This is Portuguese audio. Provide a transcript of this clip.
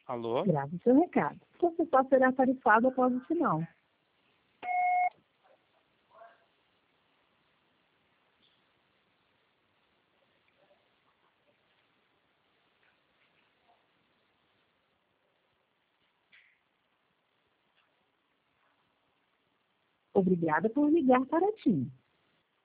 Alô? Grave seu recado. Você só será tarifado após o sinal. Obrigada por ligar para a TIM.